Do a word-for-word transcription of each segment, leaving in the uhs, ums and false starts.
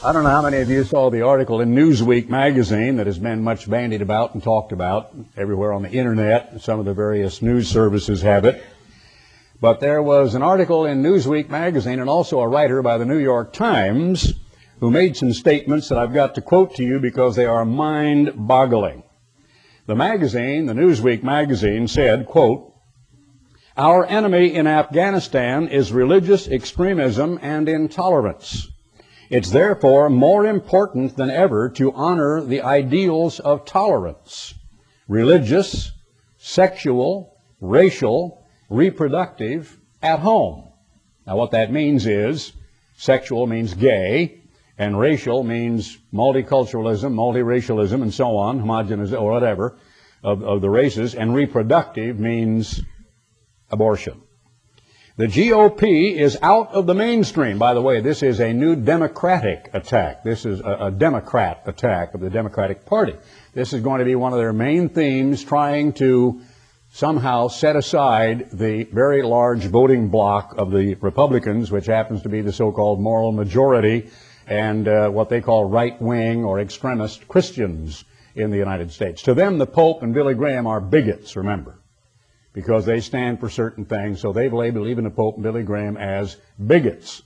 I don't know how many of you saw the article in Newsweek magazine that has been much bandied about and talked about everywhere on the internet. Some of the various news services have it. But there was an article in Newsweek magazine and also a writer by the New York Times who made some statements that I've got to quote to you because they are mind-boggling. The magazine, the Newsweek magazine, said, quote, "Our enemy in Afghanistan is religious extremism and intolerance. It's therefore more important than ever to honor the ideals of tolerance, religious, sexual, racial, reproductive, at home." Now what that means is, sexual means gay, and racial means multiculturalism, multiracialism, and so on, homogeneous or whatever, of, of the races, and reproductive means abortion. The G O P is out of the mainstream. By the way, this is a new Democratic attack. This is a, a Democrat attack of the Democratic Party. This is going to be one of their main themes, trying to somehow set aside the very large voting bloc of the Republicans, which happens to be the so-called moral majority, and uh, what they call right-wing or extremist Christians in the United States. To them, the Pope and Billy Graham are bigots, remember, because they stand for certain things, so they've labeled even the Pope and Billy Graham as bigots.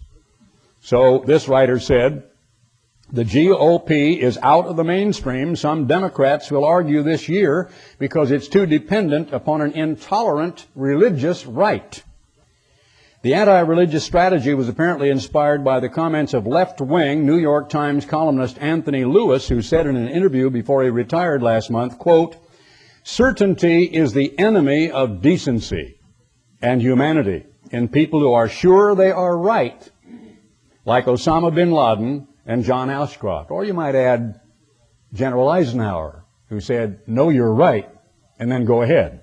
So this writer said, the G O P is out of the mainstream. Some Democrats will argue this year because it's too dependent upon an intolerant religious right. The anti-religious strategy was apparently inspired by the comments of left-wing New York Times columnist Anthony Lewis, who said in an interview before he retired last month, quote, "Certainty is the enemy of decency and humanity in people who are sure they are right, like Osama bin Laden and John Ashcroft." Or you might add General Eisenhower, who said, "Know you're right, and then go ahead."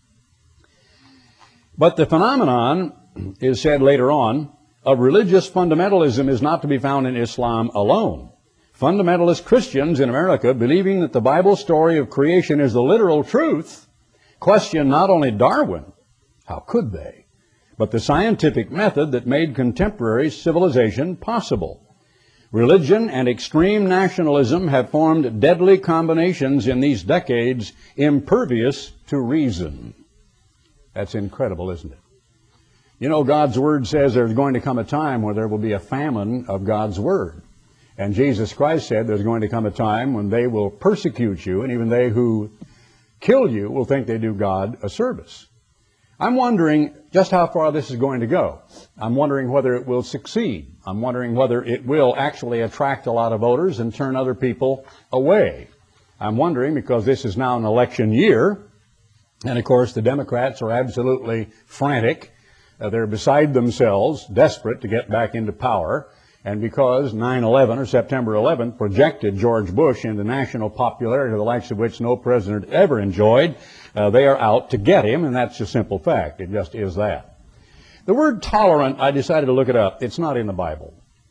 But the phenomenon is said later on of religious fundamentalism is not to be found in Islam alone. Fundamentalist Christians in America, believing that the Bible story of creation is the literal truth, question not only Darwin, how could they, but the scientific method that made contemporary civilization possible. Religion and extreme nationalism have formed deadly combinations in these decades, impervious to reason. That's incredible, isn't it? You know, God's Word says there's going to come a time where there will be a famine of God's Word. And Jesus Christ said there's going to come a time when they will persecute you, and even they who kill you will think they do God a service. I'm wondering just how far this is going to go. I'm wondering whether it will succeed. I'm wondering whether it will actually attract a lot of voters and turn other people away. I'm wondering because this is now an election year, and of course the Democrats are absolutely frantic. Uh, they're beside themselves, desperate to get back into power. And because nine eleven or September eleventh projected George Bush into national popularity, the likes of which no president ever enjoyed, uh, they are out to get him, and that's a simple fact. It just is that. The word tolerant, I decided to look it up. It's not in the Bible.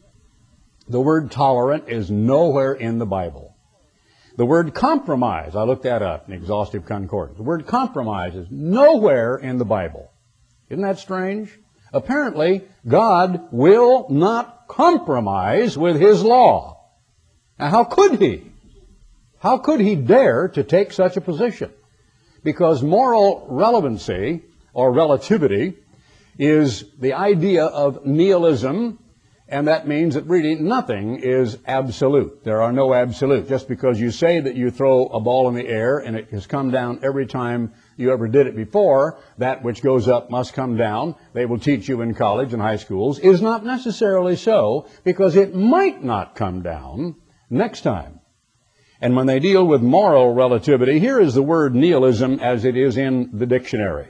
The word tolerant is nowhere in the Bible. The word compromise, I looked that up in exhaustive concordance. The word compromise is nowhere in the Bible. Isn't that strange? Apparently, God will not compromise with His law. Now, how could He? How could He dare to take such a position? Because moral relevancy, or relativity, is the idea of nihilism, and that means that really nothing is absolute. There are no absolutes. Just because you say that you throw a ball in the air and it has come down every time you ever did it before, that which goes up must come down, they will teach you in college and high schools, is not necessarily so, because it might not come down next time. And when they deal with moral relativity, here is the word nihilism as it is in the dictionary.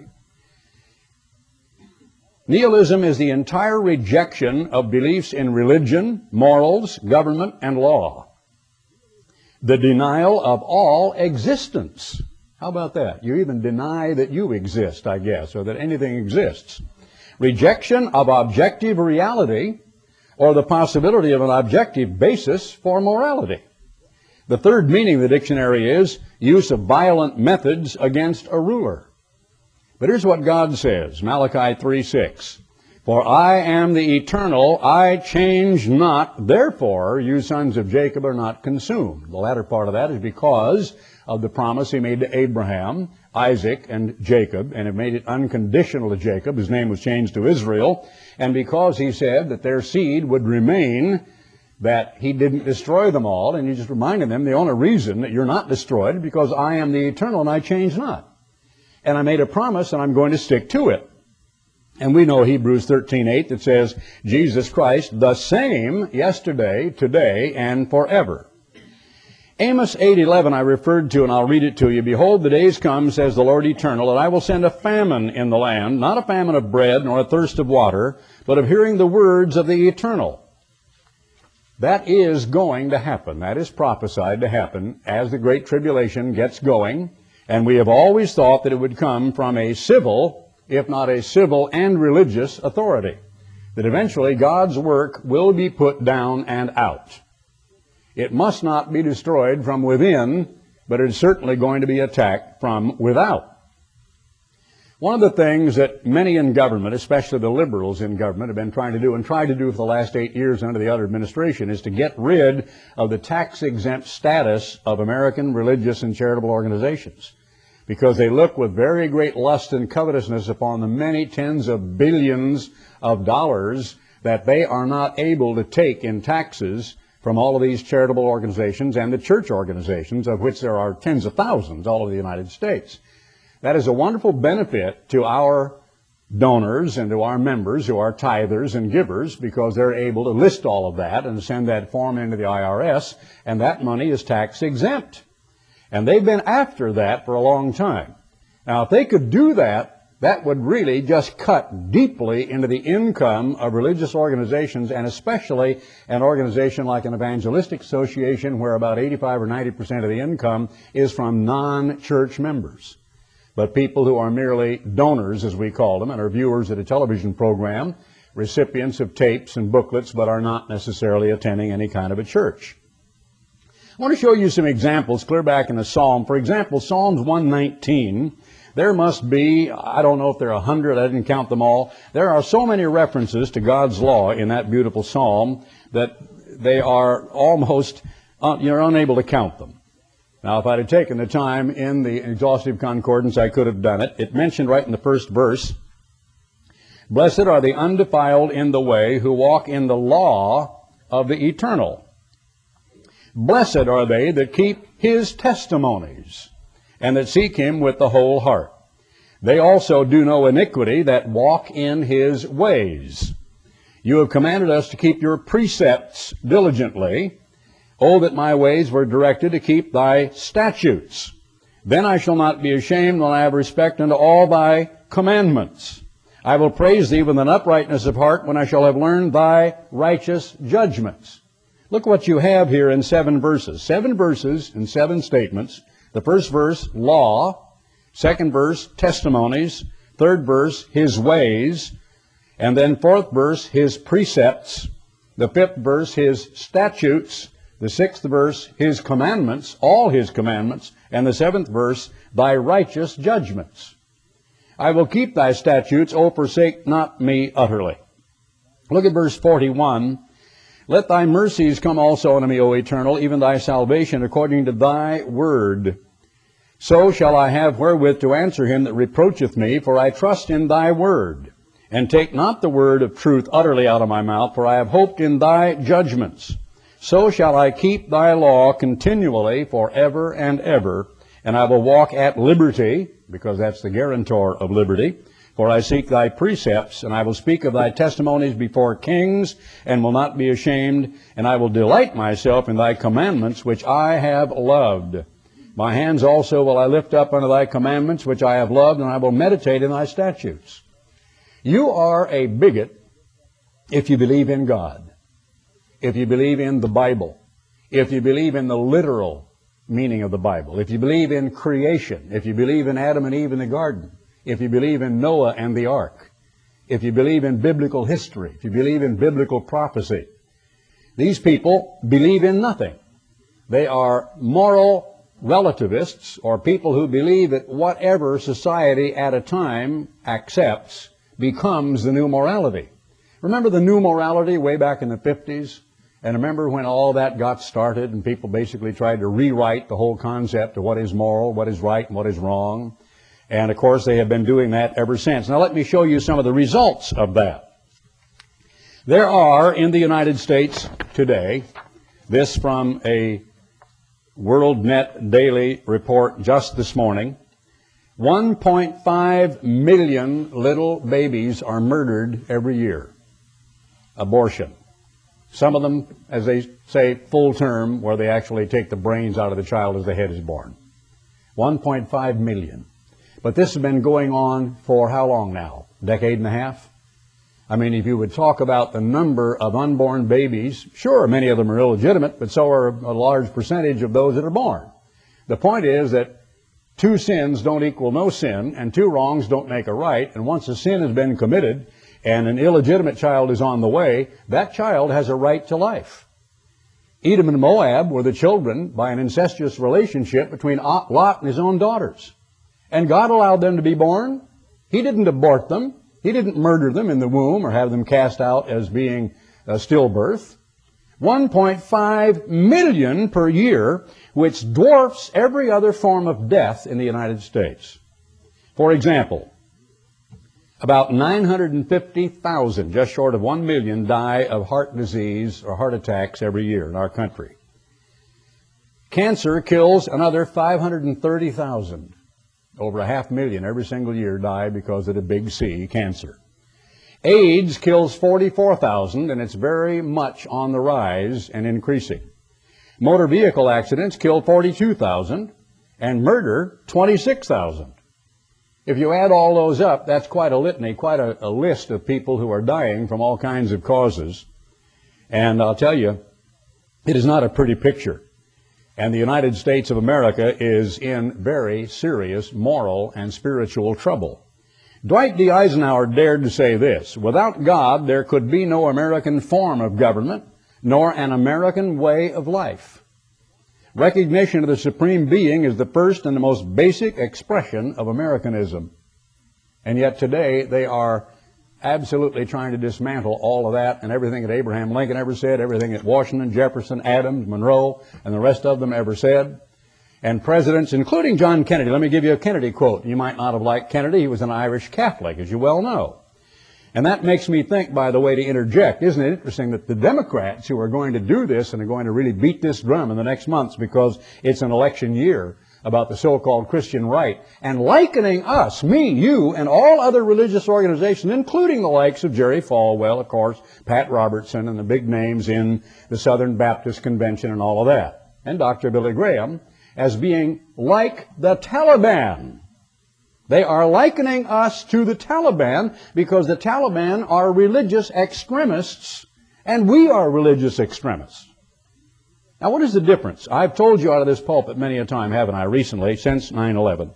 Nihilism is the entire rejection of beliefs in religion, morals, government, and law. The denial of all existence. How about that? You even deny that you exist, I guess, or that anything exists. Rejection of objective reality, or the possibility of an objective basis for morality. The third meaning of the dictionary is use of violent methods against a ruler. But here's what God says, Malachi three six. For I am the eternal, I change not, therefore you sons of Jacob are not consumed. The latter part of that is because of the promise he made to Abraham, Isaac, and Jacob, and it made it unconditional to Jacob. His name was changed to Israel. And because he said that their seed would remain, that he didn't destroy them all, and he just reminded them the only reason that you're not destroyed is because I am the eternal and I change not. And I made a promise and I'm going to stick to it. And we know Hebrews thirteen eight that says, Jesus Christ, the same yesterday, today, and forever. Amos eight eleven I referred to, and I'll read it to you. Behold, the days come, says the Lord Eternal, that I will send a famine in the land, not a famine of bread, nor a thirst of water, but of hearing the words of the Eternal. That is going to happen. That is prophesied to happen as the Great Tribulation gets going. And we have always thought that it would come from a civil, if not a civil and religious authority. That eventually God's work will be put down and out. It must not be destroyed from within, but it is certainly going to be attacked from without. One of the things that many in government, especially the liberals in government, have been trying to do and tried to do for the last eight years under the other administration is to get rid of the tax-exempt status of American religious and charitable organizations, because they look with very great lust and covetousness upon the many tens of billions of dollars that they are not able to take in taxes from all of these charitable organizations and the church organizations, of which there are tens of thousands all over the United States. That is a wonderful benefit to our donors and to our members who are tithers and givers, because they're able to list all of that and send that form into the I R S, and that money is tax exempt. And they've been after that for a long time. Now, if they could do that, that would really just cut deeply into the income of religious organizations, and especially an organization like an evangelistic association where about eighty-five or ninety percent of the income is from non-church members. But people who are merely donors, as we call them, and are viewers at a television program, recipients of tapes and booklets, but are not necessarily attending any kind of a church. I want to show you some examples clear back in the Psalm. For example, Psalms one nineteen. There must be, I don't know if there are a hundred, I didn't count them all. There are so many references to God's law in that beautiful psalm that they are almost, uh, you're unable to count them. Now, if I'd have taken the time in the exhaustive concordance, I could have done it. It mentioned right in the first verse, blessed are the undefiled in the way who walk in the law of the eternal. Blessed are they that keep his testimonies, and that seek him with the whole heart. They also do no iniquity that walk in his ways. You have commanded us to keep your precepts diligently. Oh, that my ways were directed to keep thy statutes. Then I shall not be ashamed when I have respect unto all thy commandments. I will praise thee with an uprightness of heart when I shall have learned thy righteous judgments. Look what you have here in seven verses. Seven verses and seven statements. The first verse, law. Second verse, testimonies. Third verse, his ways. And then fourth verse, his precepts. The fifth verse, his statutes. The sixth verse, his commandments, all his commandments. And the seventh verse, thy righteous judgments. I will keep thy statutes, O forsake not me utterly. Look at verse forty-one. Let thy mercies come also unto me, O Eternal, even thy salvation according to thy word. So shall I have wherewith to answer him that reproacheth me, for I trust in thy word. And take not the word of truth utterly out of my mouth, for I have hoped in thy judgments. So shall I keep thy law continually forever and ever, and I will walk at liberty, because that's the guarantor of liberty. For I seek thy precepts, and I will speak of thy testimonies before kings, and will not be ashamed, and I will delight myself in thy commandments, which I have loved. My hands also will I lift up unto thy commandments, which I have loved, and I will meditate in thy statutes. You are a bigot if you believe in God, if you believe in the Bible, if you believe in the literal meaning of the Bible, if you believe in creation, if you believe in Adam and Eve in the garden, if you believe in Noah and the ark, if you believe in biblical history, if you believe in biblical prophecy. These people believe in nothing. They are moral relativists, or people who believe that whatever society at a time accepts becomes the new morality. Remember the new morality way back in the fifties? And remember when all that got started and people basically tried to rewrite the whole concept of what is moral, what is right, and what is wrong. And of course they have been doing that ever since. Now let me show you some of the results of that. There are in the United States today, this from a WorldNet Daily report just this morning, one point five million little babies are murdered every year. Abortion. Some of them, as they say, full term, where they actually take the brains out of the child as the head is born. one point five million. But this has been going on for how long now? A decade and a half? I mean, if you would talk about the number of unborn babies, sure, many of them are illegitimate, but so are a large percentage of those that are born. The point is that two sins don't equal no sin, and two wrongs don't make a right, and once a sin has been committed, and an illegitimate child is on the way, that child has a right to life. Edom and Moab were the children by an incestuous relationship between Lot and his own daughters. And God allowed them to be born. He didn't abort them. He didn't murder them in the womb or have them cast out as being a stillbirth. one point five million per year, which dwarfs every other form of death in the United States. For example, about nine hundred fifty thousand, just short of one million, die of heart disease or heart attacks every year in our country. Cancer kills another five hundred thirty thousand. Over a half million every single year die because of the big C, cancer. AIDS kills forty-four thousand, and it's very much on the rise and increasing. Motor vehicle accidents kill forty-two thousand, and murder twenty-six thousand. If you add all those up, that's quite a litany, quite a, a list of people who are dying from all kinds of causes. And I'll tell you, it is not a pretty picture. And the United States of America is in very serious moral and spiritual trouble. Dwight D. Eisenhower dared to say this: without God, there could be no American form of government, nor an American way of life. Recognition of the Supreme Being is the first and the most basic expression of Americanism. And yet today they are absolutely trying to dismantle all of that and everything that Abraham Lincoln ever said, everything that Washington, Jefferson, Adams, Monroe, and the rest of them ever said. And presidents, including John Kennedy. Let me give you a Kennedy quote. You might not have liked Kennedy. He was an Irish Catholic, as you well know. And that makes me think, by the way, to interject, isn't it interesting that the Democrats who are going to do this and are going to really beat this drum in the next months because it's an election year about the so-called Christian right, and likening us, me, you, and all other religious organizations, including the likes of Jerry Falwell, of course, Pat Robertson, and the big names in the Southern Baptist Convention and all of that, and Doctor Billy Graham, as being like the Taliban. They are likening us to the Taliban because the Taliban are religious extremists and we are religious extremists. Now, what is the difference? I've told you out of this pulpit many a time, haven't I, recently, since nine eleven,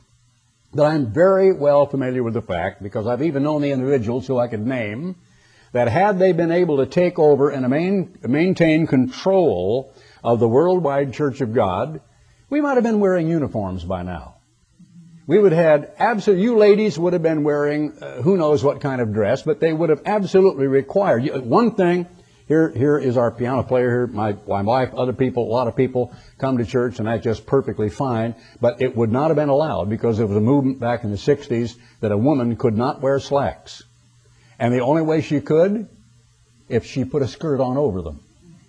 that I'm very well familiar with the fact, because I've even known the individuals who I could name, that had they been able to take over and main, maintain control of the worldwide Church of God, we might have been wearing uniforms by now. We would have had absolutely, you ladies would have been wearing uh, who knows what kind of dress, but they would have absolutely required you. One thing, here, here is our piano player here, my, my wife, other people, a lot of people come to church, and that's just perfectly fine, but it would not have been allowed because there was a movement back in the sixties that a woman could not wear slacks. And the only way she could, if she put a skirt on over them.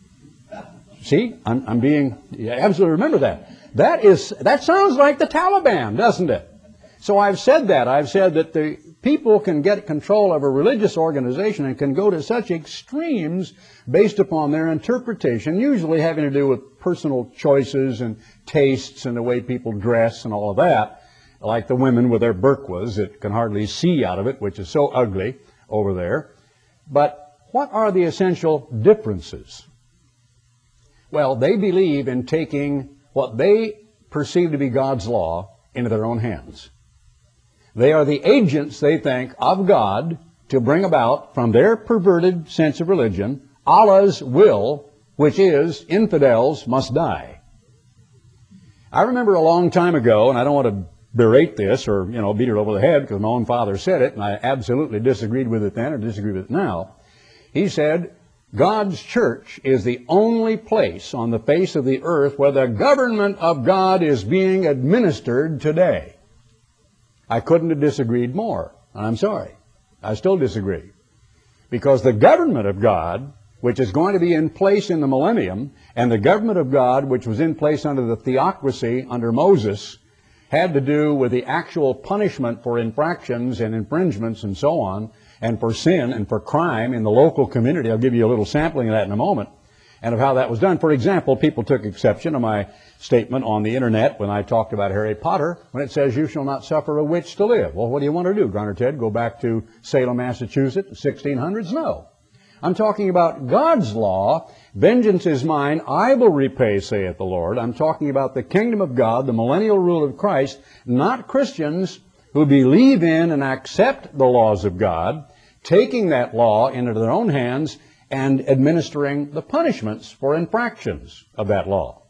See, I'm, I'm being, you absolutely remember that. That is, that sounds like the Taliban, doesn't it? So I've said that. I've said that the people can get control of a religious organization and can go to such extremes based upon their interpretation, usually having to do with personal choices and tastes and the way people dress and all of that, like the women with their burqas that can hardly see out of it, which is so ugly over there. But what are the essential differences? Well, they believe in taking what they perceive to be God's law into their own hands. They are the agents, they think, of God to bring about, from their perverted sense of religion, Allah's will, which is infidels must die. I remember a long time ago, and I don't want to berate this or, you know, beat it over the head because my own father said it, and I absolutely disagreed with it then or disagree with it now. He said, God's church is the only place on the face of the earth where the government of God is being administered today. I couldn't have disagreed more. And I'm sorry. I still disagree. Because the government of God, which is going to be in place in the millennium, and the government of God, which was in place under the theocracy under Moses, had to do with the actual punishment for infractions and infringements and so on, and for sin and for crime in the local community. I'll give you a little sampling of that in a moment, and of how that was done. For example, people took exception to my statement on the internet when I talked about Harry Potter, when it says, you shall not suffer a witch to live. Well, what do you want to do, Garner Ted? Go back to Salem, Massachusetts, the sixteen hundreds? No. I'm talking about God's law. Vengeance is mine, I will repay, saith the Lord. I'm talking about the kingdom of God, the millennial rule of Christ, not Christians who believe in and accept the laws of God, taking that law into their own hands and administering the punishments for infractions of that law.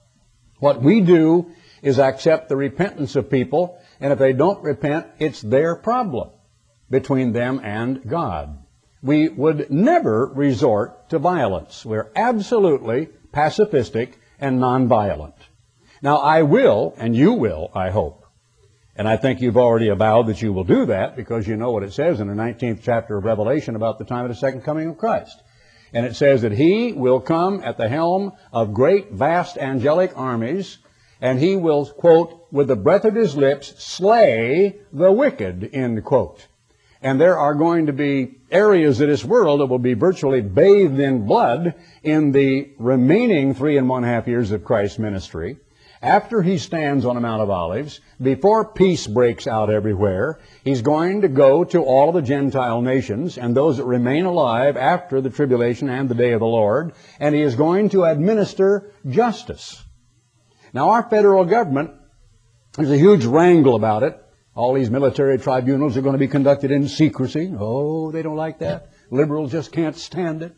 What we do is accept the repentance of people, and if they don't repent, it's their problem between them and God. We would never resort to violence. We're absolutely pacifistic and nonviolent. Now, I will, and you will, I hope, and I think you've already avowed that you will do that because you know what it says in the nineteenth chapter of Revelation about the time of the second coming of Christ. And it says that He will come at the helm of great, vast angelic armies, and He will, quote, with the breath of His lips, slay the wicked, end quote. And there are going to be areas of this world that will be virtually bathed in blood in the remaining three and one half years of Christ's ministry. After He stands on the Mount of Olives, before peace breaks out everywhere, He's going to go to all of the Gentile nations and those that remain alive after the tribulation and the day of the Lord, and He is going to administer justice. Now, our federal government, there's a huge wrangle about it. All these military tribunals are going to be conducted in secrecy. Oh, they don't like that. Liberals just can't stand it.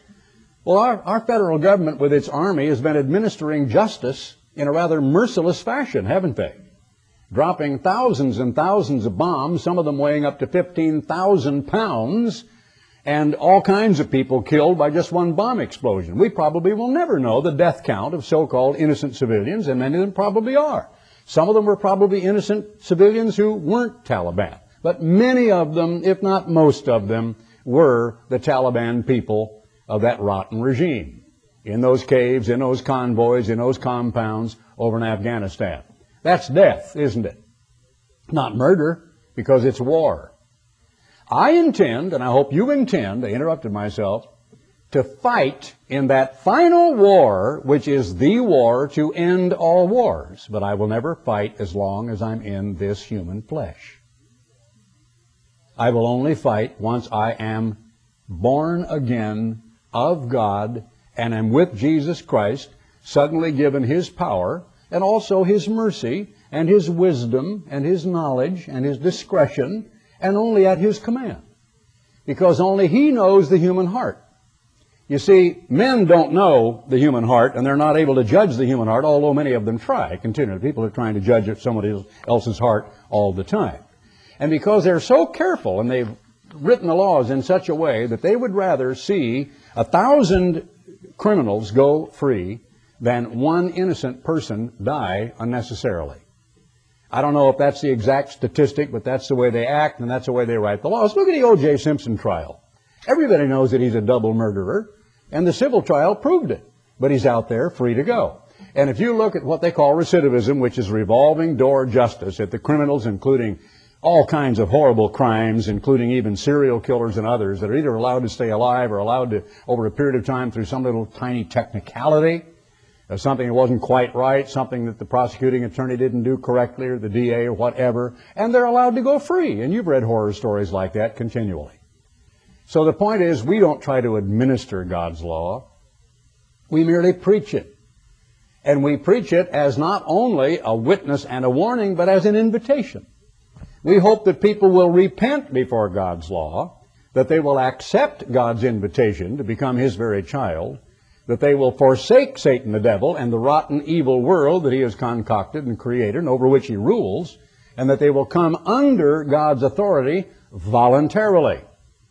Well, our, our federal government with its army has been administering justice in a rather merciless fashion, haven't they? Dropping thousands and thousands of bombs, some of them weighing up to fifteen thousand pounds, and all kinds of people killed by just one bomb explosion. We probably will never know the death count of so-called innocent civilians, and many of them probably are. Some of them were probably innocent civilians who weren't Taliban. But many of them, if not most of them, were the Taliban people of that rotten regime. In those caves, in those convoys, in those compounds over in Afghanistan. That's death, isn't it? Not murder, because it's war. I intend, and I hope you intend, I interrupted myself, to fight in that final war, which is the war to end all wars. But I will never fight as long as I'm in this human flesh. I will only fight once I am born again of God and am with Jesus Christ, suddenly given His power and also His mercy and His wisdom and His knowledge and His discretion, and only at His command. Because only He knows the human heart. You see, men don't know the human heart, and they're not able to judge the human heart, although many of them try continually. People are trying to judge somebody else's heart all the time. And because they're so careful, and they've written the laws in such a way that they would rather see a thousand criminals go free than one innocent person die unnecessarily. I don't know if that's the exact statistic, but that's the way they act, and that's the way they write the laws. Look at the O J Simpson trial. Everybody knows that he's a double murderer, and the civil trial proved it. But he's out there free to go. And if you look at what they call recidivism, which is revolving door justice, at the criminals, including all kinds of horrible crimes, including even serial killers and others, that are either allowed to stay alive or allowed to, over a period of time, through some little tiny technicality, uh, something that wasn't quite right, something that the prosecuting attorney didn't do correctly, or the D A or whatever, and they're allowed to go free. And you've read horror stories like that continually. So the point is, we don't try to administer God's law. We merely preach it. And we preach it as not only a witness and a warning, but as an invitation. We hope that people will repent before God's law, that they will accept God's invitation to become His very child, that they will forsake Satan the devil and the rotten evil world that he has concocted and created and over which he rules, and that they will come under God's authority voluntarily.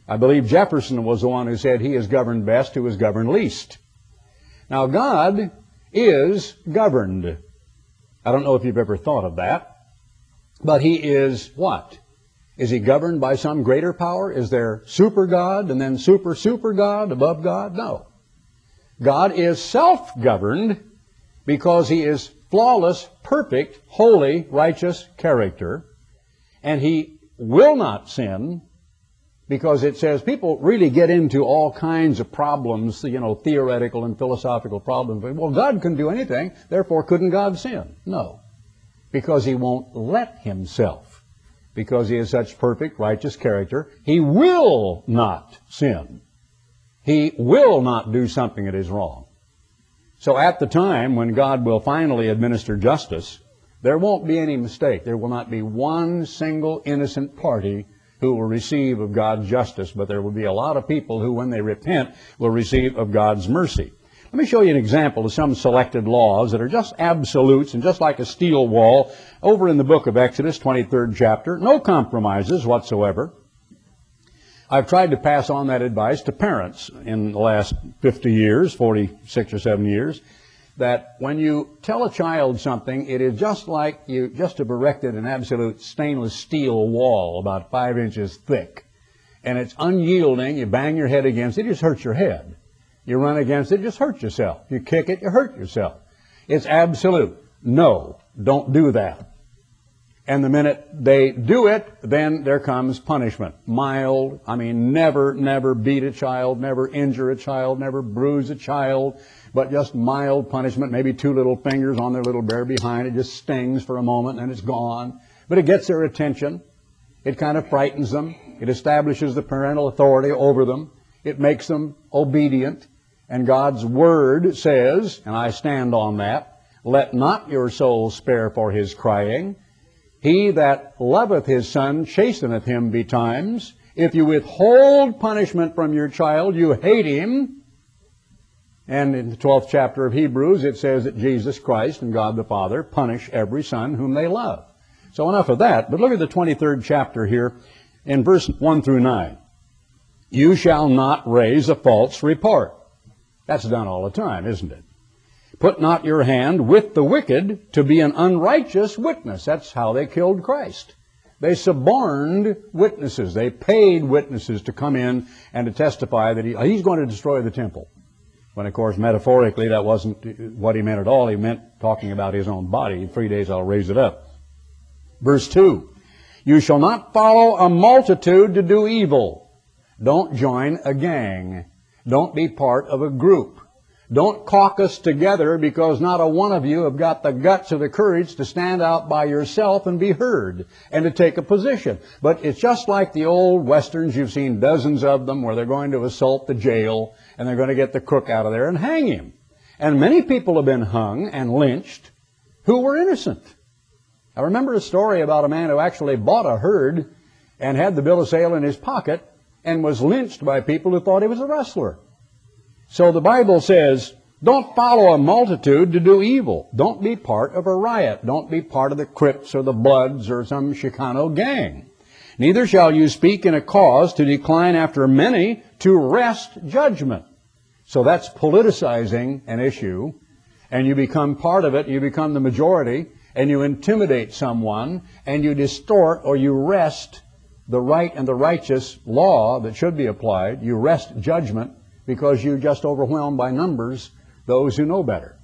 I believe Jefferson was the one who said he is governed best who is governed least. Now God is governed. I don't know if you've ever thought of that. But He is what? Is He governed by some greater power? Is there super God and then super super God above God? No. God is self-governed because He is flawless, perfect, holy, righteous character. And He will not sin because it says people really get into all kinds of problems, you know, theoretical and philosophical problems. Well, God couldn't do anything, therefore couldn't God sin? No. Because He won't let Himself. Because He is such perfect, righteous character, He will not sin. He will not do something that is wrong. So at the time when God will finally administer justice, there won't be any mistake. There will not be one single innocent party who will receive of God's justice, but there will be a lot of people who, when they repent, will receive of God's mercy. Let me show you an example of some selected laws that are just absolutes and just like a steel wall over in the book of Exodus, twenty-third chapter. No compromises whatsoever. I've tried to pass on that advice to parents in the last fifty years, forty-six or seven years, that when you tell a child something, it is just like you just have erected an absolute stainless steel wall about five inches thick. And it's unyielding. You bang your head against it, it just hurts your head. You run against it, just hurt yourself. You kick it, you hurt yourself. It's absolute. No, don't do that. And the minute they do it, then there comes punishment. Mild, I mean, never, never beat a child, never injure a child, never bruise a child, but just mild punishment, maybe two little fingers on their little bare behind. It just stings for a moment and it's gone. But it gets their attention. It kind of frightens them. It establishes the parental authority over them. It makes them obedient. And God's Word says, and I stand on that, let not your soul spare for his crying. He that loveth his son chasteneth him betimes. If you withhold punishment from your child, you hate him. And in the twelfth chapter of Hebrews, it says that Jesus Christ and God the Father punish every son whom they love. So enough of that. But look at the twenty-third chapter here in verse one through nine. You shall not raise a false report. That's done all the time, isn't it? Put not your hand with the wicked to be an unrighteous witness. That's how they killed Christ. They suborned witnesses. They paid witnesses to come in and to testify that he, he's going to destroy the temple. When, of course, metaphorically, that wasn't what he meant at all. He meant talking about his own body. In three days I'll raise it up. Verse two, you shall not follow a multitude to do evil. Don't join a gang. Don't be part of a group. Don't caucus together because not a one of you have got the guts or the courage to stand out by yourself and be heard and to take a position. But it's just like the old westerns. You've seen dozens of them where they're going to assault the jail and they're going to get the crook out of there and hang him. And many people have been hung and lynched who were innocent. I remember a story about a man who actually bought a herd and had the bill of sale in his pocket and was lynched by people who thought he was a rustler. So the Bible says, don't follow a multitude to do evil. Don't be part of a riot. Don't be part of the Crips or the Bloods or some Chicano gang. Neither shall you speak in a cause to decline after many to wrest judgment. So that's politicizing an issue, and you become part of it, you become the majority, and you intimidate someone, and you distort or you wrest the right and the righteous law that should be applied. You wrest judgment because you just overwhelmed by numbers those who know better.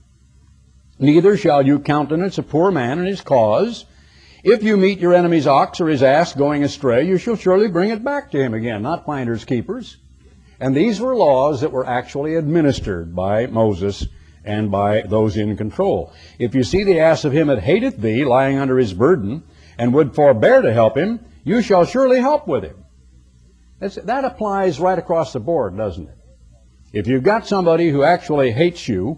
Neither shall you countenance a poor man in his cause. If you meet your enemy's ox or his ass going astray, you shall surely bring it back to him again, not finders keepers. And these were laws that were actually administered by Moses and by those in control. If you see the ass of him that hateth thee lying under his burden, and would forbear to help him, you shall surely help with him. That's, that applies right across the board, doesn't it? If you've got somebody who actually hates you,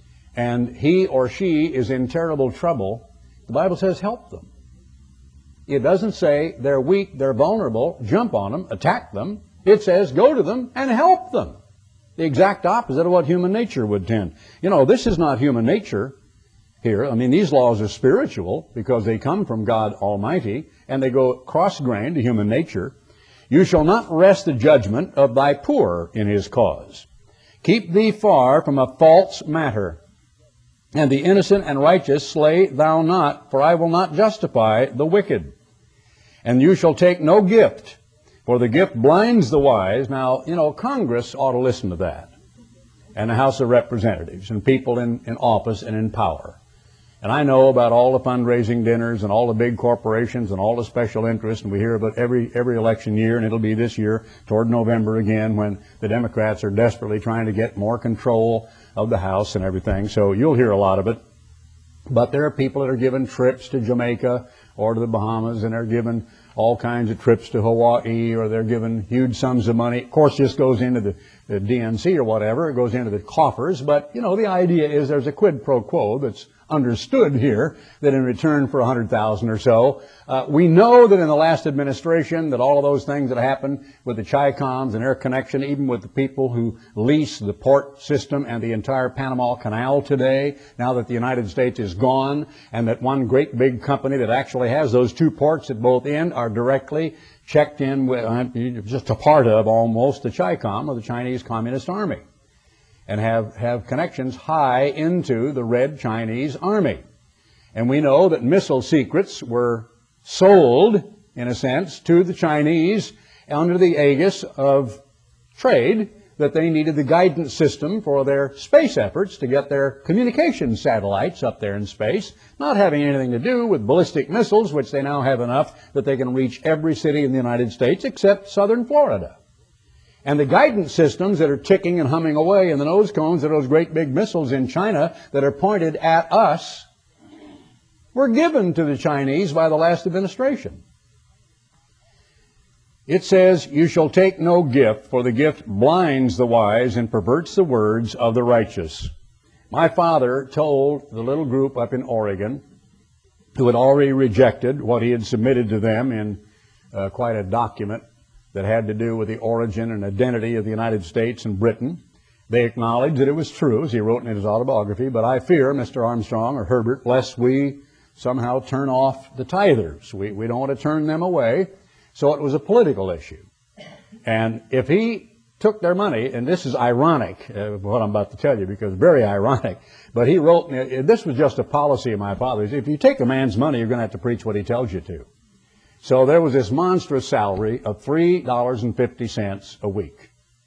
and he or she is in terrible trouble, the Bible says help them. It doesn't say they're weak, they're vulnerable, jump on them, attack them. It says go to them and help them. The exact opposite of what human nature would tend. You know, this is not human nature here. I mean, these laws are spiritual because they come from God Almighty, and they go cross-grained to human nature. You shall not wrest the judgment of thy poor in his cause. Keep thee far from a false matter. And the innocent and righteous slay thou not, for I will not justify the wicked. And you shall take no gift, for the gift blinds the wise. Now, you know, Congress ought to listen to that. And the House of Representatives, and people in, in office and in power. And I know about all the fundraising dinners and all the big corporations and all the special interests, and we hear about every every election year, and it'll be this year toward November again when the Democrats are desperately trying to get more control of the House and everything. So you'll hear a lot of it. But there are people that are given trips to Jamaica or to the Bahamas, and they're given all kinds of trips to Hawaii, or they're given huge sums of money. Of course, this goes into the, the D N C or whatever. It goes into the coffers. But, you know, the idea is there's a quid pro quo that's understood here, that in return for a hundred thousand or so, uh, we know that in the last administration that all of those things that happened with the Chi-Coms and their connection, even with the people who lease the port system and the entire Panama Canal today, now that the United States is gone, and that one great big company that actually has those two ports at both ends are directly checked in with, uh, just a part of almost the Chi-Com, or the Chinese Communist Army, and have, have connections high into the Red Chinese Army. And we know that missile secrets were sold, in a sense, to the Chinese under the aegis of trade, that they needed the guidance system for their space efforts to get their communication satellites up there in space, not having anything to do with ballistic missiles, which they now have enough that they can reach every city in the United States except southern Florida. And the guidance systems that are ticking and humming away in the nose cones of those great big missiles in China that are pointed at us were given to the Chinese by the last administration. It says, you shall take no gift, for the gift blinds the wise and perverts the words of the righteous. My father told the little group up in Oregon, who had already rejected what he had submitted to them in uh, quite a document that had to do with the origin and identity of the United States and Britain. They acknowledged that it was true, as he wrote in his autobiography, but I fear, Mister Armstrong or Herbert, lest we somehow turn off the tithers. We, we don't want to turn them away. So it was a political issue. And if he took their money, and this is ironic, uh, what I'm about to tell you, because very ironic, but he wrote, this was just a policy of my father's, if you take a man's money, you're going to have to preach what he tells you to. So there was this monstrous salary of three dollars and fifty cents a week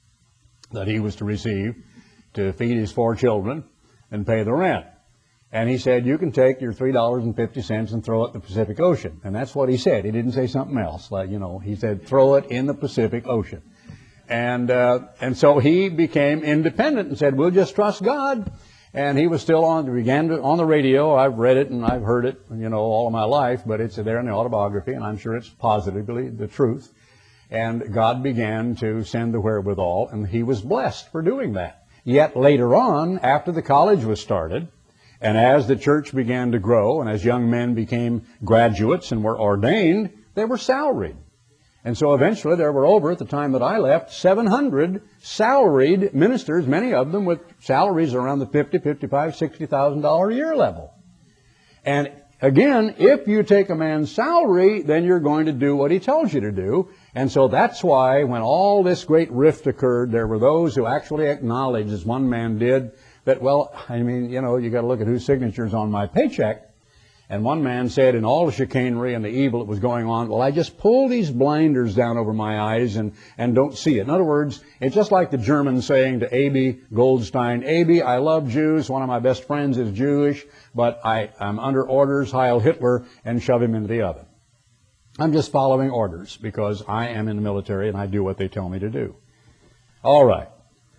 that he was to receive to feed his four children and pay the rent. And he said, you can take your three dollars and fifty cents and throw it in the Pacific Ocean. And that's what he said. He didn't say something else. Like, you know, he said, throw it in the Pacific Ocean. And, uh, and so he became independent and said, we'll just trust God. And he was still on, began to, on the radio. I've read it and I've heard it, you know, all of my life, but it's there in the autobiography, and I'm sure it's positively the truth. And God began to send the wherewithal, and he was blessed for doing that. Yet later on, after the college was started, and as the church began to grow, and as young men became graduates and were ordained, they were salaried. And so eventually there were over, at the time that I left, seven hundred salaried ministers, many of them with salaries around the fifty, fifty-five, sixty thousand dollars a year level. And again, if you take a man's salary, then you're going to do what he tells you to do. And so that's why when all this great rift occurred, there were those who actually acknowledged, as one man did, that, well, I mean, you know, you got to look at whose signature is on my paycheck. And one man said, in all the chicanery and the evil that was going on, well, I just pull these blinders down over my eyes and, and don't see it. In other words, it's just like the German saying to A B Goldstein, A B, I love Jews. One of my best friends is Jewish, but I, I'm under orders, Heil Hitler, and shove him into the oven. I'm just following orders because I am in the military and I do what they tell me to do. All right.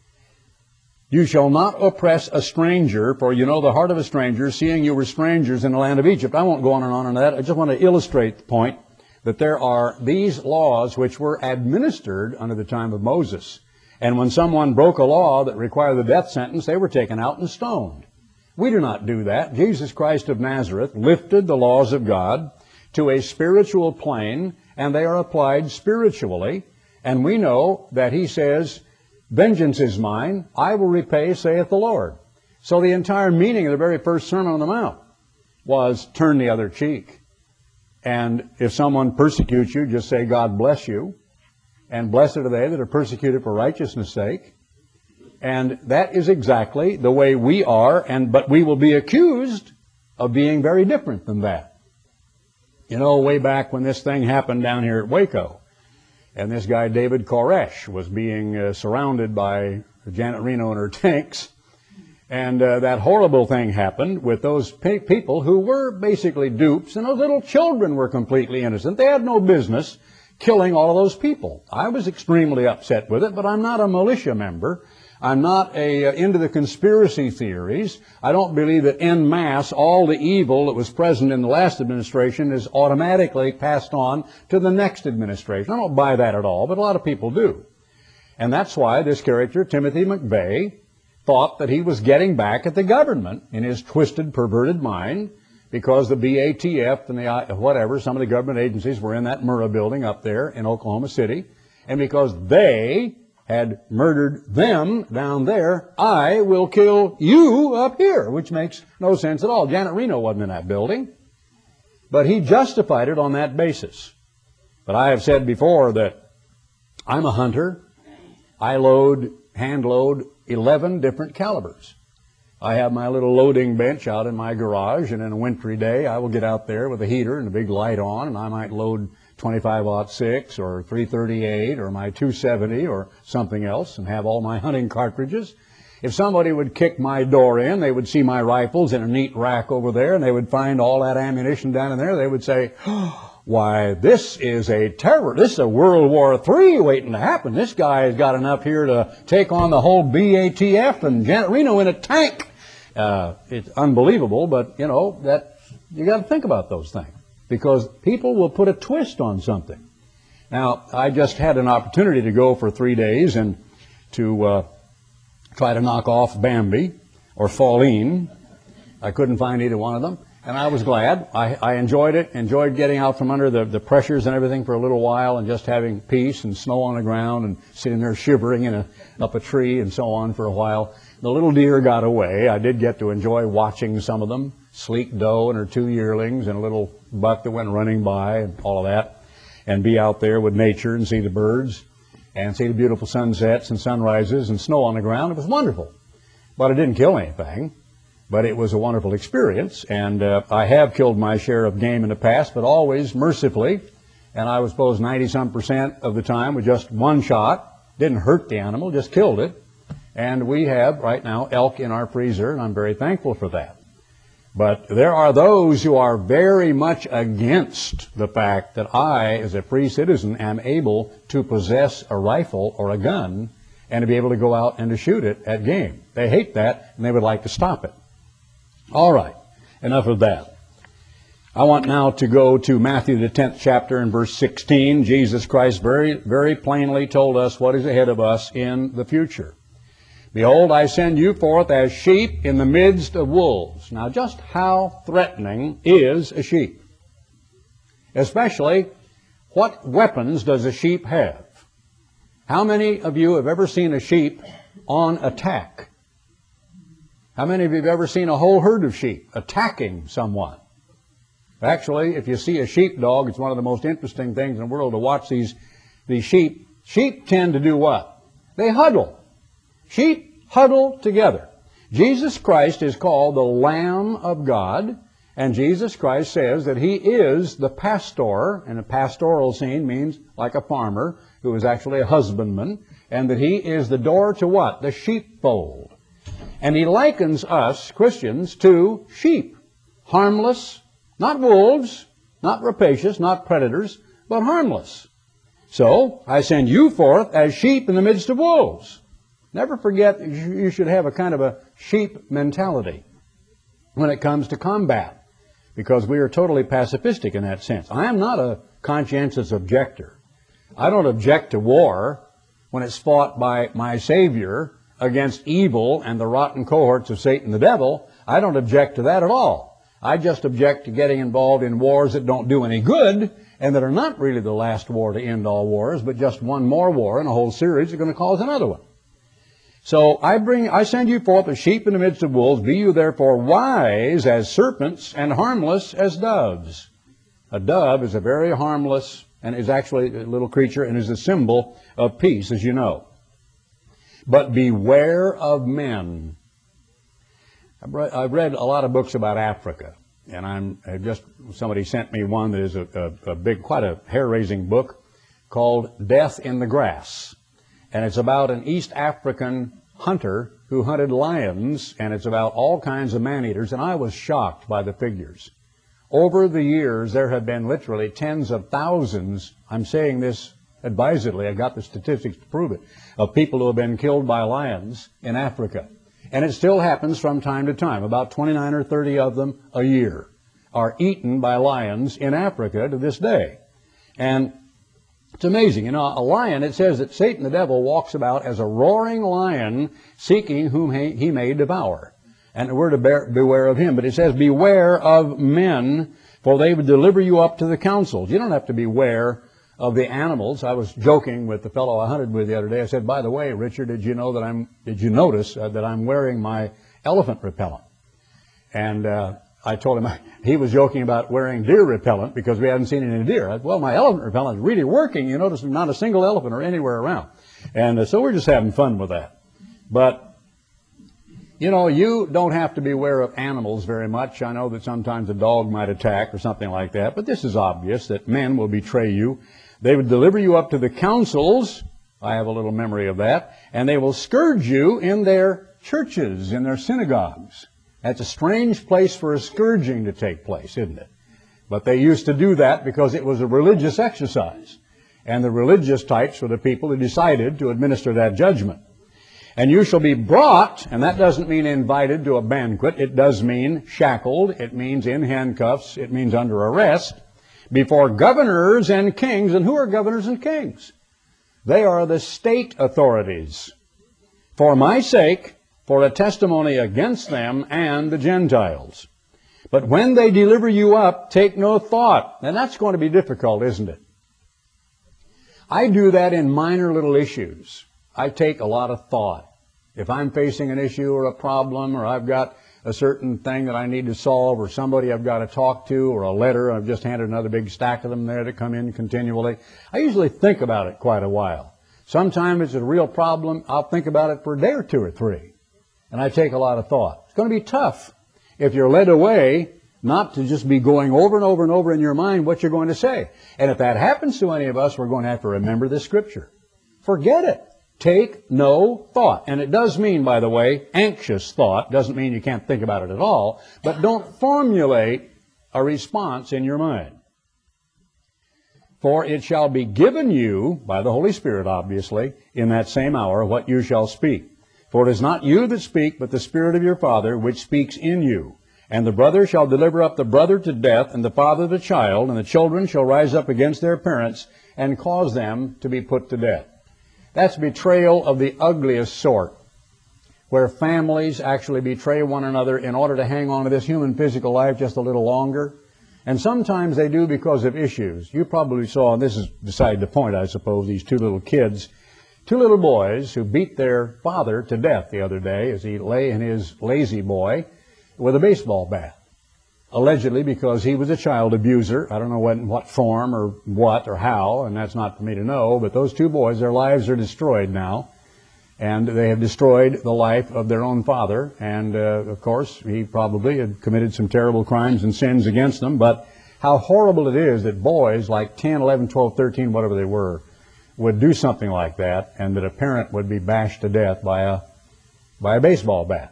You shall not oppress a stranger, for you know the heart of a stranger, seeing you were strangers in the land of Egypt. I won't go on and on on that. I just want to illustrate the point that there are these laws which were administered under the time of Moses. And when someone broke a law that required the death sentence, they were taken out and stoned. We do not do that. Jesus Christ of Nazareth lifted the laws of God to a spiritual plane, and they are applied spiritually. And we know that he says, vengeance is mine, I will repay, saith the Lord. So the entire meaning of the very first Sermon on the Mount was turn the other cheek. And if someone persecutes you, just say, God bless you. and blessed are they that are persecuted for righteousness' sake. And that is exactly the way we are, and but we will be accused of being very different than that. You know, way back when this thing happened down here at Waco, and this guy David Koresh was being uh, surrounded by Janet Reno and her tanks, and uh, that horrible thing happened with those pe people who were basically dupes, and those little children were completely innocent. They had no business killing all of those people. I was extremely upset with it, but I'm not a militia member. I'm not a, uh, into the conspiracy theories. I don't believe that en masse all the evil that was present in the last administration is automatically passed on to the next administration. I don't buy that at all, but a lot of people do. And that's why this character, Timothy McVeigh, thought that he was getting back at the government in his twisted, perverted mind, because the B A T F and the whatever, some of the government agencies were in that Murrah building up there in Oklahoma City, and because they had murdered them down there, I will kill you up here, which makes no sense at all. Janet Reno wasn't in that building, but he justified it on that basis. But I have said before that I'm a hunter. I load, hand load eleven different calibers. I have my little loading bench out in my garage, and in a wintry day I will get out there with a heater and a big light on, and I might load twenty-five aught six or three thirty-eight or my two seventy or something else and have all my hunting cartridges. If somebody would kick my door in, they would see my rifles in a neat rack over there, and they would find all that ammunition down in there. They would say, oh, why, this is a terror. This is a World War Three waiting to happen. This guy has got enough here to take on the whole B A T F and Janet Reno in a tank. Uh, it's unbelievable, but, you know, that you got to think about those things, because people will put a twist on something. Now, I just had an opportunity to go for three days and to uh, try to knock off Bambi or Pauline. I couldn't find either one of them, and I was glad. I, I enjoyed it, enjoyed getting out from under the, the pressures and everything for a little while, and just having peace and snow on the ground and sitting there shivering in a, up a tree and so on for a while. The little deer got away. I did get to enjoy watching some of them. Sleek doe and her two yearlings and a little buck that went running by and all of that, and be out there with nature and see the birds and see the beautiful sunsets and sunrises and snow on the ground. It was wonderful. But it didn't kill anything, but it was a wonderful experience, and uh, I have killed my share of game in the past, but always mercifully, and I was suppose ninety some percent of the time with just one shot. Didn't hurt the animal, just killed it. And we have right now elk in our freezer, and I'm very thankful for that. But there are those who are very much against the fact that I, as a free citizen, am able to possess a rifle or a gun and to be able to go out and to shoot it at game. They hate that, and they would like to stop it. All right, enough of that. I want now to go to Matthew, the tenth chapter, and verse sixteen. Jesus Christ very, very plainly told us what is ahead of us in the future. Behold, I send you forth as sheep in the midst of wolves. Now, just how threatening is a sheep? Especially, what weapons does a sheep have? How many of you have ever seen a sheep on attack? How many of you have ever seen a whole herd of sheep attacking someone? Actually, if you see a sheepdog, it's one of the most interesting things in the world to watch these, these sheep. Sheep tend to do what? They huddle. Sheep huddle together. Jesus Christ is called the Lamb of God, and Jesus Christ says that He is the pastor, and a pastoral scene means like a farmer who is actually a husbandman, and that He is the door to what? The sheepfold. And He likens us, Christians, to sheep. Harmless, not wolves, not rapacious, not predators, but harmless. So, I send you forth as sheep in the midst of wolves. Never forget you should have a kind of a sheep mentality when it comes to combat, because we are totally pacifistic in that sense. I am not a conscientious objector. I don't object to war when it's fought by my Savior against evil and the rotten cohorts of Satan the devil. I don't object to that at all. I just object to getting involved in wars that don't do any good and that are not really the last war to end all wars, but just one more war in a whole series that's going to cause another one. So I bring, I send you forth as sheep in the midst of wolves. Be you therefore wise as serpents and harmless as doves. A dove is a very harmless and is actually a little creature and is a symbol of peace, as you know. But beware of men. I've read a lot of books about Africa, and I'm I just somebody sent me one that is a, a, a big, quite a hair-raising book called Death in the Grass, and it's about an East African hunter who hunted lions, and it's about all kinds of man-eaters, and I was shocked by the figures. Over the years, there have been literally tens of thousands, I'm saying this advisedly, I got the statistics to prove it, of people who have been killed by lions in Africa. And it still happens from time to time. About twenty-nine or thirty of them a year are eaten by lions in Africa to this day. And it's amazing. You know, a lion, it says that Satan the devil walks about as a roaring lion seeking whom he, he may devour. And we're to bear, beware of him. But it says, beware of men, for they would deliver you up to the councils. You don't have to beware of the animals. I was joking with the fellow I hunted with the other day. I said, by the way, Richard, did you know that I'm, did you notice uh, that I'm wearing my elephant repellent? And uh, I told him, he was joking about wearing deer repellent because we hadn't seen any deer. I said, well, my elephant repellent is really working. You notice there's not a single elephant or anywhere around. And uh, so we're just having fun with that. But you know, you don't have to beware of animals very much. I know that sometimes a dog might attack or something like that, but this is obvious that men will betray you. They would deliver you up to the councils. I have a little memory of that. And they will scourge you in their churches, in their synagogues. That's a strange place for a scourging to take place, isn't it? But they used to do that because it was a religious exercise. And the religious types were the people who decided to administer that judgment. And you shall be brought, and that doesn't mean invited to a banquet. It does mean shackled. It means in handcuffs. It means under arrest before governors and kings. And who are governors and kings? They are the state authorities. For my sake, for a testimony against them and the Gentiles. But when they deliver you up, take no thought. And that's going to be difficult, isn't it? I do that in minor little issues. I take a lot of thought. If I'm facing an issue or a problem, or I've got a certain thing that I need to solve, or somebody I've got to talk to, or a letter, I've just handed another big stack of them there that come in continually, I usually think about it quite a while. Sometimes it's a real problem, I'll think about it for a day or two or three. And I take a lot of thought. It's going to be tough if you're led away not to just be going over and over and over in your mind what you're going to say. And if that happens to any of us, we're going to have to remember this scripture. Forget it. Take no thought. And it does mean, by the way, anxious thought. Doesn't mean you can't think about it at all. But don't formulate a response in your mind. For it shall be given you, by the Holy Spirit obviously, in that same hour, what you shall speak. For it is not you that speak, but the Spirit of your Father, which speaks in you. And the brother shall deliver up the brother to death, and the father the child, and the children shall rise up against their parents, and cause them to be put to death. That's betrayal of the ugliest sort, where families actually betray one another in order to hang on to this human physical life just a little longer. And sometimes they do because of issues. You probably saw, and this is beside the point, I suppose, these two little kids, two little boys who beat their father to death the other day as he lay in his lazy boy with a baseball bat. Allegedly because he was a child abuser. I don't know what, what form or what or how, and that's not for me to know, but those two boys, their lives are destroyed now. And they have destroyed the life of their own father. And, uh, of course, he probably had committed some terrible crimes and sins against them. But how horrible it is that boys like ten, eleven, twelve, thirteen, whatever they were, would do something like that, and that a parent would be bashed to death by a, by a baseball bat.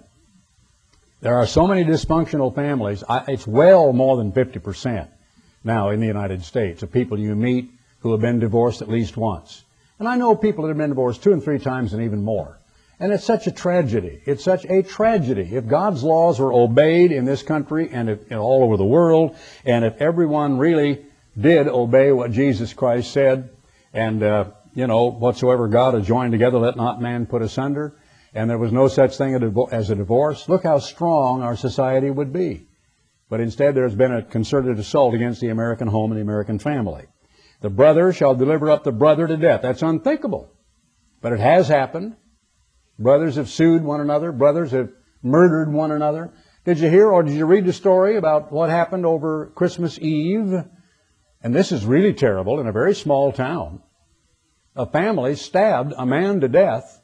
There are so many dysfunctional families. I, it's well more than fifty percent now in the United States of people you meet who have been divorced at least once. And I know people that have been divorced two and three times and even more. And it's such a tragedy. It's such a tragedy. If God's laws were obeyed in this country and if, you know, all over the world, and if everyone really did obey what Jesus Christ said, and, uh, you know, whatsoever God has joined together, let not man put asunder, and there was no such thing as a divorce, look how strong our society would be. But instead there has been a concerted assault against the American home and the American family. The brother shall deliver up the brother to death. That's unthinkable. But it has happened. Brothers have sued one another. Brothers have murdered one another. Did you hear or did you read the story about what happened over Christmas Eve and this is really terrible, in a very small town, a family stabbed a man to death.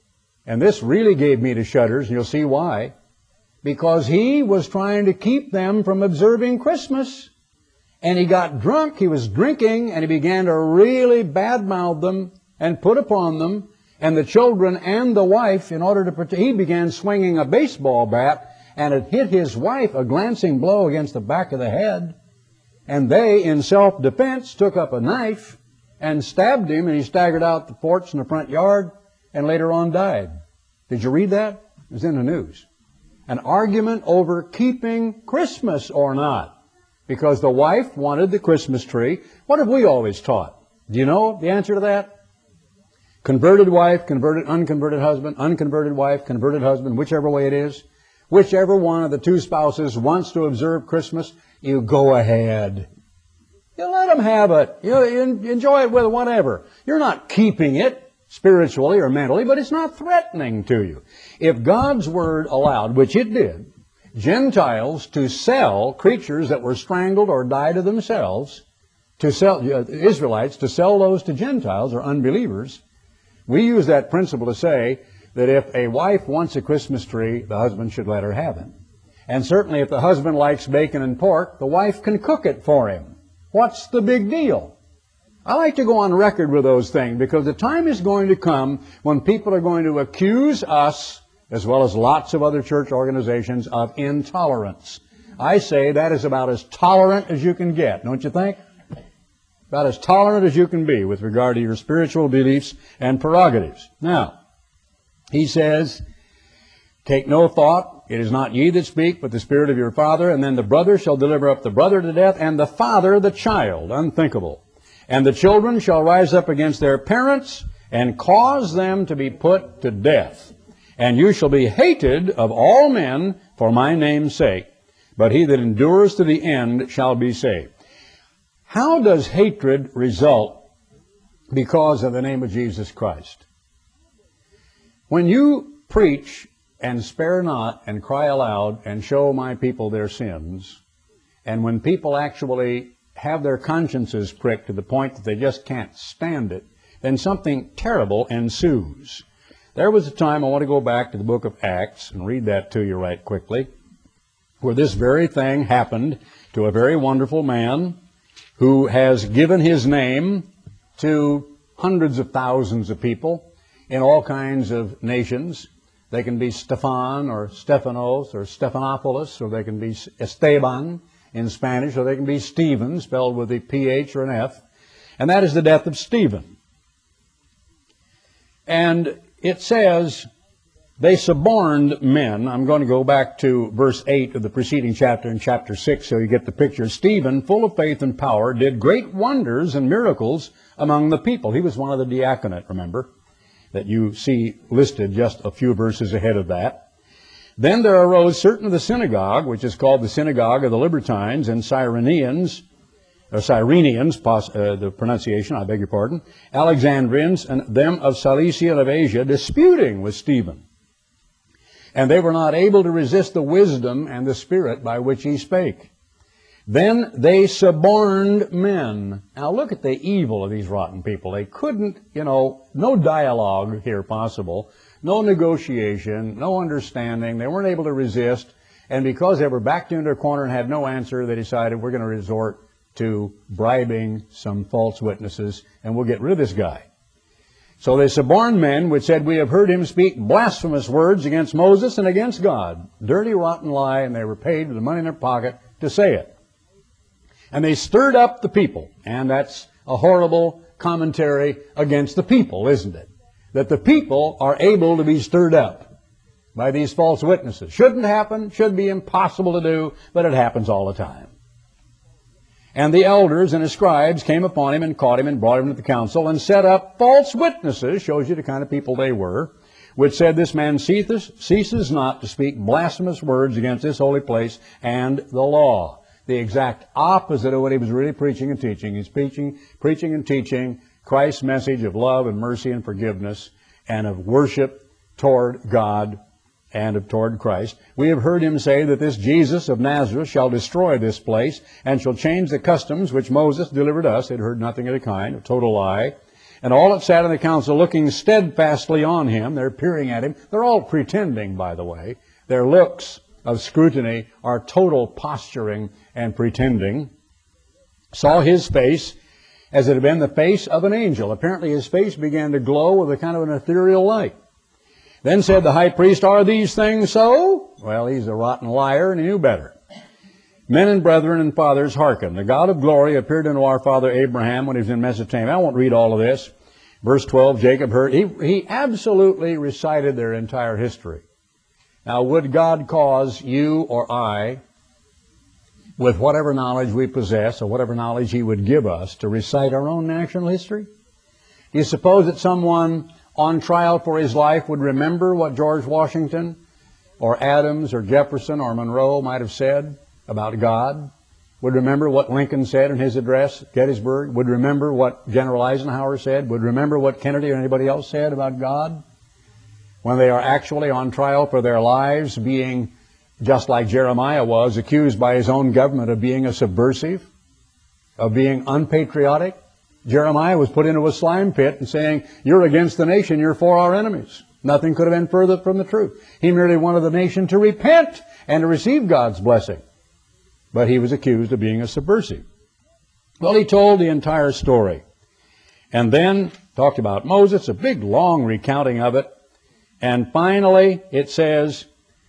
And this really gave me the shudders, and you'll see why. Because he was trying to keep them from observing Christmas. And he got drunk, he was drinking, and he began to really badmouth them and put upon them. And the children and the wife, in order to protect, he began swinging a baseball bat, and it hit his wife a glancing blow against the back of the head. And they, in self-defense, took up a knife and stabbed him, and he staggered out the porch in the front yard and later on died. Did you read that? It was in the news. An argument over keeping Christmas or not, because the wife wanted the Christmas tree. What have we always taught? Do you know the answer to that? Converted wife, converted, unconverted husband, unconverted wife, converted husband, whichever way it is. Whichever one of the two spouses wants to observe Christmas, you go ahead. You let them have it. You enjoy it with whatever. You're not keeping it spiritually or mentally, but it's not threatening to you. If God's Word allowed, which it did, Gentiles to sell creatures that were strangled or died of themselves, to sell uh, Israelites to sell those to Gentiles or unbelievers, we use that principle to say that if a wife wants a Christmas tree, the husband should let her have it. And certainly if the husband likes bacon and pork, the wife can cook it for him. What's the big deal? I like to go on record with those things because the time is going to come when people are going to accuse us, as well as lots of other church organizations, of intolerance. I say that is about as tolerant as you can get, don't you think? About as tolerant as you can be with regard to your spiritual beliefs and prerogatives. Now, he says, take no thought, it is not ye that speak, but the Spirit of your Father, and then the brother shall deliver up the brother to death, and the father the child. Unthinkable. And the children shall rise up against their parents, and cause them to be put to death. And you shall be hated of all men for my name's sake, but he that endures to the end shall be saved. How does hatred result because of the name of Jesus Christ? When you preach and spare not and cry aloud and show my people their sins, and when people actually have their consciences pricked to the point that they just can't stand it, then something terrible ensues. There was a time, I want to go back to the book of Acts and read that to you right quickly, where this very thing happened to a very wonderful man who has given his name to hundreds of thousands of people in all kinds of nations. They can be Stephan or Stephanos or Stephanopoulos, or they can be Esteban in Spanish, or they can be Stephen, spelled with a P H or an F. And that is the death of Stephen. And it says, they suborned men. I'm going to go back to verse eight of the preceding chapter in chapter six so you get the picture. Stephen, full of faith and power, did great wonders and miracles among the people. He was one of the diaconate, remember, that you see listed just a few verses ahead of that. Then there arose certain of the synagogue, which is called the synagogue of the Libertines and Cyrenians, or Cyrenians, uh, the pronunciation, I beg your pardon, Alexandrians, and them of Cilicia and of Asia, disputing with Stephen. And they were not able to resist the wisdom and the spirit by which he spake. Then they suborned men. Now look at the evil of these rotten people. They couldn't, you know, no dialogue here possible, no negotiation, no understanding. They weren't able to resist. And because they were backed into a corner and had no answer, they decided we're going to resort to bribing some false witnesses, and we'll get rid of this guy. So they suborned men which said, we have heard him speak blasphemous words against Moses and against God. Dirty, rotten lie, and they were paid with the money in their pocket to say it. And they stirred up the people, and that's a horrible commentary against the people, isn't it? That the people are able to be stirred up by these false witnesses. Shouldn't happen, should be impossible to do, but it happens all the time. And the elders and the scribes came upon him and caught him and brought him to the council and set up false witnesses, shows you the kind of people they were, which said, this man ceases, ceases not to speak blasphemous words against this holy place and the law. The exact opposite of what he was really preaching and teaching. He's preaching, preaching and teaching Christ's message of love and mercy and forgiveness and of worship toward God and toward Christ. We have heard him say that this Jesus of Nazareth shall destroy this place and shall change the customs which Moses delivered us. They'd heard nothing of the kind, a total lie. And all that sat in the council looking steadfastly on him, they're peering at him. They're all pretending, by the way. Their looks of scrutiny are total posturing and pretending. Saw his face as it had been the face of an angel. Apparently his face began to glow with a kind of an ethereal light. Then said the high priest, are these things so? Well, he's a rotten liar, and he knew better. Men and brethren and fathers, hearken. The God of glory appeared unto our father Abraham when he was in Mesopotamia. I won't read all of this. Verse twelve, Jacob heard. He, he absolutely recited their entire history. Now, would God cause you or I, with whatever knowledge we possess or whatever knowledge he would give us, to recite our own national history? Do you suppose that someone on trial for his life would remember what George Washington or Adams or Jefferson or Monroe might have said about God? Would remember what Lincoln said in his address at Gettysburg? Would remember what General Eisenhower said? Would remember what Kennedy or anybody else said about God? When they are actually on trial for their lives, being, just like Jeremiah was, accused by his own government of being a subversive, of being unpatriotic. Jeremiah was put into a slime pit and saying, you're against the nation, you're for our enemies. Nothing could have been further from the truth. He merely wanted the nation to repent and to receive God's blessing. But he was accused of being a subversive. Well, he told the entire story. And then talked about Moses, a big, long recounting of it. And finally, it says,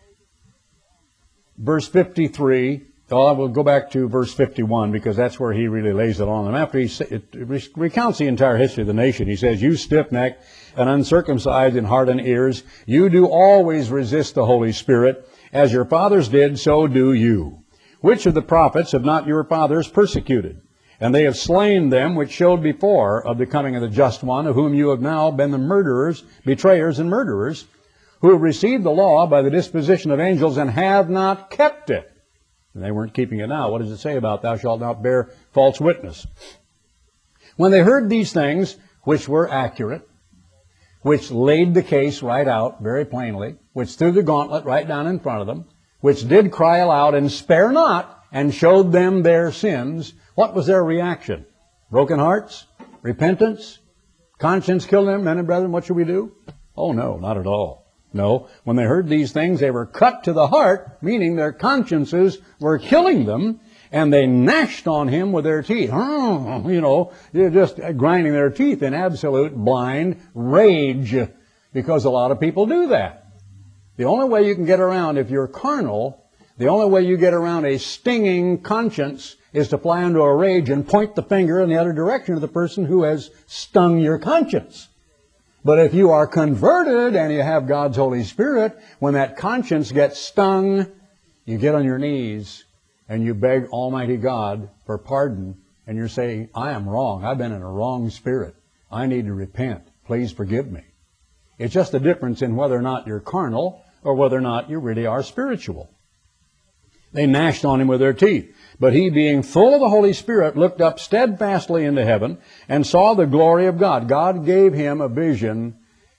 verse fifty-three, well, I will go back to verse fifty-one because that's where he really lays it on them. After he it recounts the entire history of the nation, he says, you stiff-necked and uncircumcised in heart and ears, you do always resist the Holy Spirit. As your fathers did, so do you. Which of the prophets have not your fathers persecuted? And they have slain them which showed before of the coming of the just one, of whom you have now been the murderers, betrayers, and murderers, who have received the law by the disposition of angels and have not kept it. And they weren't keeping it now. What does it say about thou shalt not bear false witness? When they heard these things, which were accurate, which laid the case right out very plainly, which threw the gauntlet right down in front of them, which did cry aloud and spare not, and showed them their sins, what was their reaction? Broken hearts? Repentance? Conscience killed them? Men and brethren, what should we do? Oh no, not at all. No, when they heard these things, they were cut to the heart, meaning their consciences were killing them, and they gnashed on him with their teeth. You know, they're just grinding their teeth in absolute blind rage, because a lot of people do that. The only way you can get around, if you're carnal, the only way you get around a stinging conscience is to fly into a rage and point the finger in the other direction of the person who has stung your conscience. But if you are converted and you have God's Holy Spirit, when that conscience gets stung, you get on your knees and you beg Almighty God for pardon, and you're saying, I am wrong. I've been in a wrong spirit. I need to repent. Please forgive me. It's just a difference in whether or not you're carnal or whether or not you really are spiritual. They gnashed on him with their teeth. But he, being full of the Holy Spirit, looked up steadfastly into heaven and saw the glory of God. God gave him a vision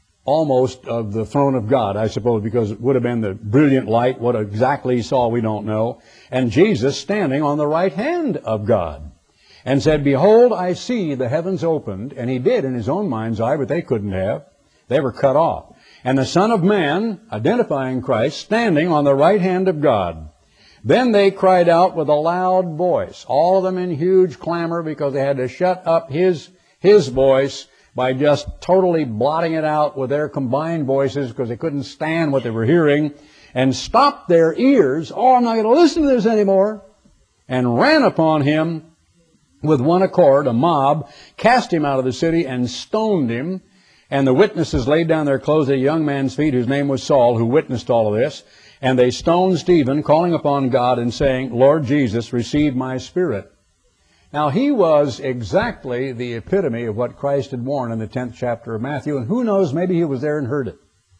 almost of the throne of God, I suppose, because it would have been the brilliant light. What exactly he saw, we don't know. And Jesus standing on the right hand of God, and said, behold, I see the heavens opened. And he did in his own mind's eye, but they couldn't have. They were cut off. And the Son of Man, identifying Christ, standing on the right hand of God. Then they cried out with a loud voice, all of them in huge clamor, because they had to shut up his, his voice by just totally blotting it out with their combined voices, because they couldn't stand what they were hearing, and stopped their ears. Oh, I'm not going to listen to this anymore. And ran upon him with one accord, a mob, cast him out of the city and stoned him. And the witnesses laid down their clothes at a young man's feet, whose name was Saul, who witnessed all of this. And they stoned Stephen, calling upon God and saying, Lord Jesus, receive my spirit. Now, he was exactly the epitome of what Christ had warned in the tenth chapter of Matthew. And who knows, maybe he was there and heard it.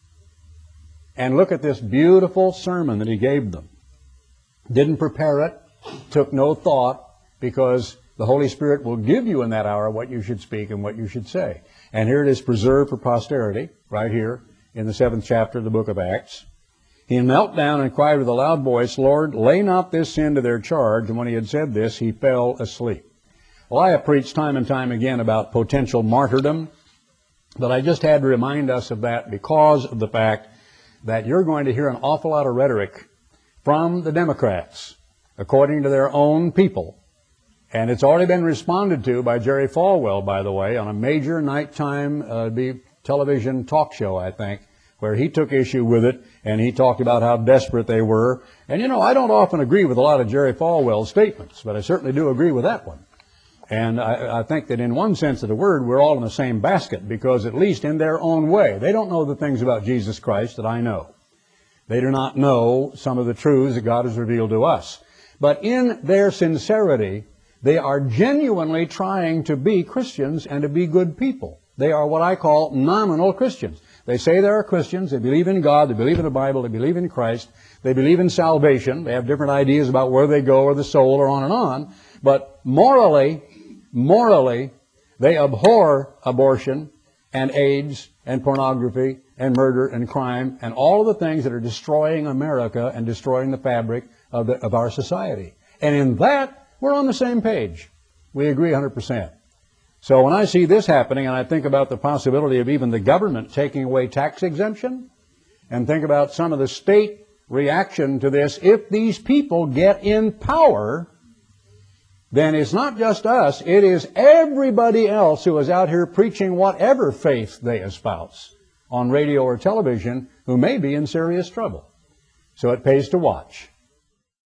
And look at this beautiful sermon that he gave them. Didn't prepare it, took no thought, because the Holy Spirit will give you in that hour what you should speak and what you should say. And here it is preserved for posterity, right here in the seventh chapter of the book of Acts. He knelt down and cried with a loud voice, Lord, lay not this sin to their charge. And when he had said this, he fell asleep. Well, I have preached time and time again about potential martyrdom, but I just had to remind us of that because of the fact that you're going to hear an awful lot of rhetoric from the Democrats, according to their own people. And it's already been responded to by Jerry Falwell, by the way, on a major nighttime uh, television talk show, I think, where he took issue with it, and he talked about how desperate they were. And, you know, I don't often agree with a lot of Jerry Falwell's statements, but I certainly do agree with that one. And I, I think that in one sense of the word, we're all in the same basket, because at least in their own way, they don't know the things about Jesus Christ that I know. They do not know some of the truths that God has revealed to us. But in their sincerity, they are genuinely trying to be Christians and to be good people. They are what I call nominal Christians. They say they are Christians. They believe in God. They believe in the Bible. They believe in Christ. They believe in salvation. They have different ideas about where they go or the soul or on and on. But morally, morally, they abhor abortion and AIDS and pornography and murder and crime and all of the things that are destroying America and destroying the fabric of, the, of our society. And in that, we're on the same page. We agree one hundred percent. So when I see this happening, and I think about the possibility of even the government taking away tax exemption, and think about some of the state reaction to this, if these people get in power, then it's not just us, it is everybody else who is out here preaching whatever faith they espouse on radio or television who may be in serious trouble. So it pays to watch.